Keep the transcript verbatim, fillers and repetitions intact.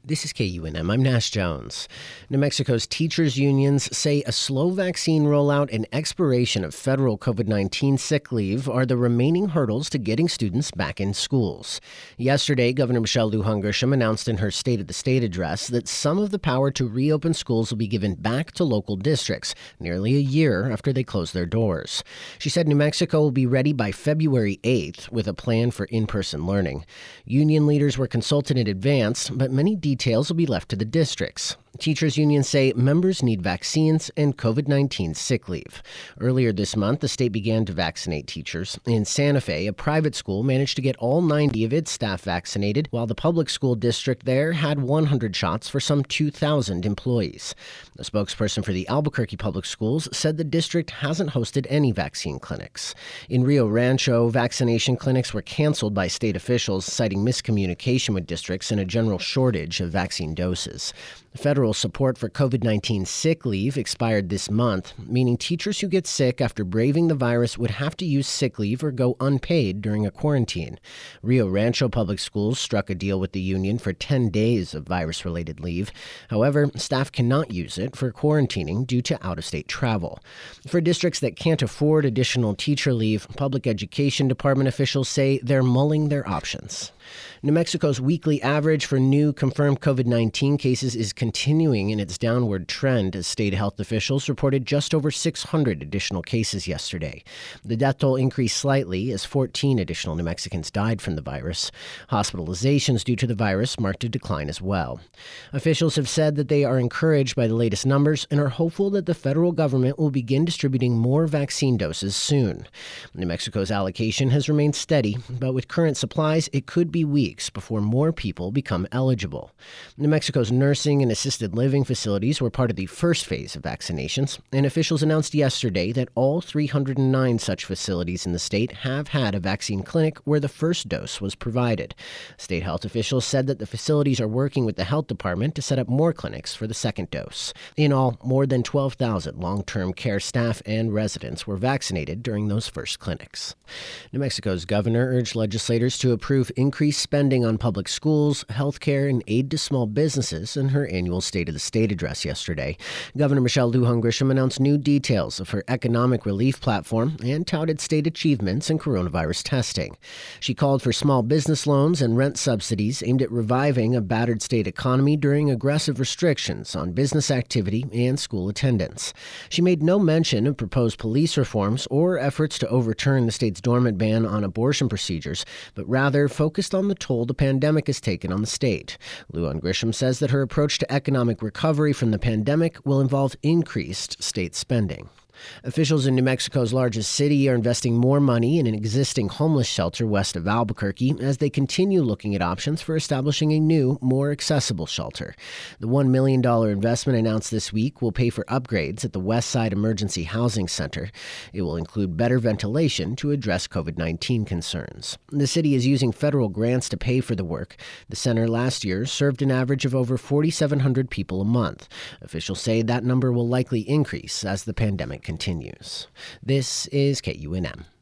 This is K U N M. I'm Nash Jones. New Mexico's teachers' unions say a slow vaccine rollout and expiration of federal COVID nineteen sick leave are the remaining hurdles to getting students back in schools. Yesterday, Governor Michelle Lujan Grisham announced in her State of the State address that some of the power to reopen schools will be given back to local districts, nearly a year after they closed their doors. She said New Mexico will be ready by February eighth with a plan for in-person learning. Union leaders were consulted in advance, but many details Details will be left to the districts. Teachers unions say members need vaccines and COVID nineteen sick leave. Earlier this month, the state began to vaccinate teachers. In Santa Fe, a private school managed to get all ninety of its staff vaccinated, while the public school district there had one hundred shots for some two thousand employees. The spokesperson for the Albuquerque Public Schools said the district hasn't hosted any vaccine clinics. In Rio Rancho, vaccination clinics were canceled by state officials, citing miscommunication with districts and a general shortage of vaccine doses. Federal support for COVID nineteen sick leave expired this month, meaning teachers who get sick after braving the virus would have to use sick leave or go unpaid during a quarantine. Rio Rancho Public Schools struck a deal with the union for ten days of virus-related leave. However, staff cannot use it for quarantining due to out-of-state travel. For districts that can't afford additional teacher leave, public education department officials say they're mulling their options. New Mexico's weekly average for new confirmed COVID nineteen cases is continuing in its downward trend as state health officials reported just over six hundred additional cases yesterday. The death toll increased slightly as fourteen additional New Mexicans died from the virus. Hospitalizations due to the virus marked a decline as well. Officials have said that they are encouraged by the latest numbers and are hopeful that the federal government will begin distributing more vaccine doses soon. New Mexico's allocation has remained steady, but with current supplies, it could be weeks before more people become eligible. New Mexico's nursing and assisted living facilities were part of the first phase of vaccinations, and officials announced yesterday that all three hundred nine such facilities in the state have had a vaccine clinic where the first dose was provided. State health officials said that the facilities are working with the health department to set up more clinics for the second dose. In all, more than twelve thousand long-term care staff and residents were vaccinated during those first clinics. New Mexico's governor urged legislators to approve increased spending on public schools, health care, and aid to small businesses in her annual State of the State address yesterday. Governor Michelle Lujan Grisham announced new details of her economic relief platform and touted state achievements in coronavirus testing. She called for small business loans and rent subsidies aimed at reviving a battered state economy during aggressive restrictions on business activity and school attendance. She made no mention of proposed police reforms or efforts to overturn the state's dormant ban on abortion procedures, but rather focused on the toll the pandemic has taken on the state. Lujan Grisham says that her approach to economic recovery from the pandemic will involve increased state spending. Officials in New Mexico's largest city are investing more money in an existing homeless shelter west of Albuquerque as they continue looking at options for establishing a new, more accessible shelter. The one million dollars investment announced this week will pay for upgrades at the West Side Emergency Housing Center. It will include better ventilation to address COVID nineteen concerns. The city is using federal grants to pay for the work. The center last year served an average of over forty-seven hundred people a month. Officials say that number will likely increase as the pandemic continues. This is K U N M.